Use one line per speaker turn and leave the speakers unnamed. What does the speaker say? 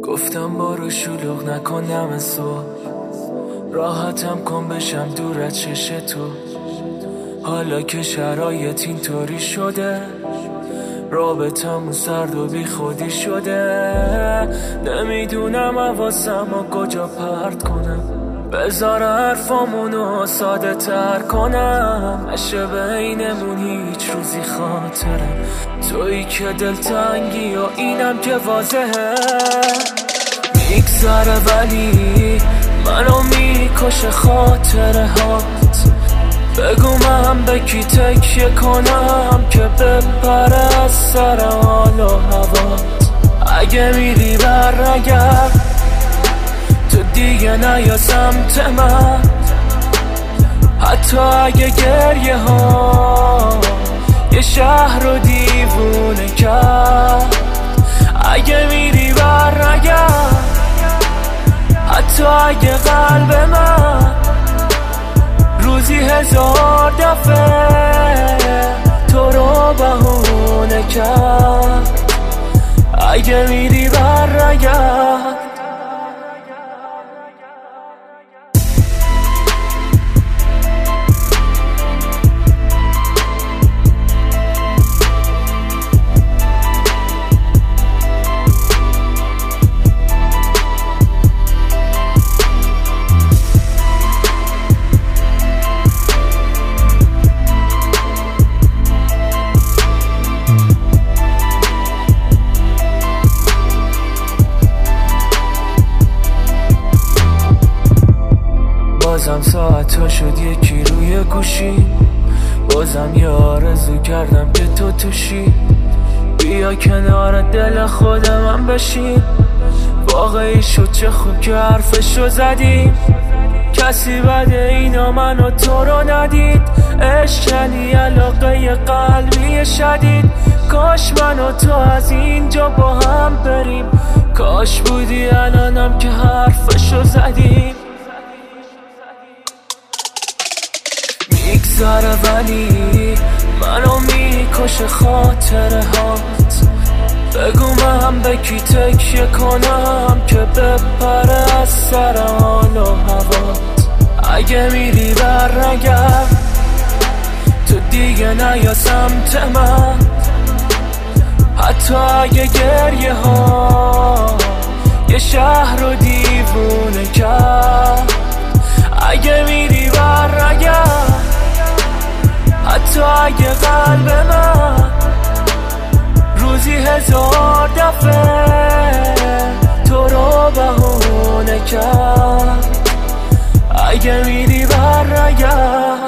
گفتم برو شلوغ نکنم صبح، راحتم کن بشم دور از چش تو. حالا که شرایط اینطوری شده، رابطمون سرد و بی خودی شده. نمیدونم حواسمو کجا پرت کنم، بذار حرفامونو ساده تر کنم. نشه بینمون هیچ روزی خاطره، تویی که دلتنگی و اینم که واضحه. میگذره ولی منو میکشه خاطره هات. بگو من به کی تکیه کنم که بپره از سر حال و هوات. اگه میری برنگرد تو دیگه نیا سمت من، حتی اگه گریه ها یه شهر رو دیوونه کرد. اگه میری برنگرد، حتی اگه قلب من روزی 1000 دفعه تو رو بهونه کرد. اگه میری برنگرد. بازم ساعت شد یکی روی گوشی، بازم یه آرزو کردم که تو توشی. بیا کنار دل خود من بشین، واقعی شد چه خوب که حرفشو زدیم. کسی بده اینا منو تو رو ندید، عشقی علاقه قلبی شدید. کاش من و تو از اینجا با هم بریم، کاش بودی الانم که حرفشو زدیم. میگذره ولی منو میکشه خاطره هات. بگو من به کی تکیه کنم که بپره از سر حال و هوات. اگه میری برنگرد تو دیگه نیا سمت من، حتی اگه گریه ها یه شهر رو دیوونه کرد. اگه میری برنگرد، حتی اگه قلب من روزی 1000 دفعه تو رو بهونه کرد. اگه میری برنگرد.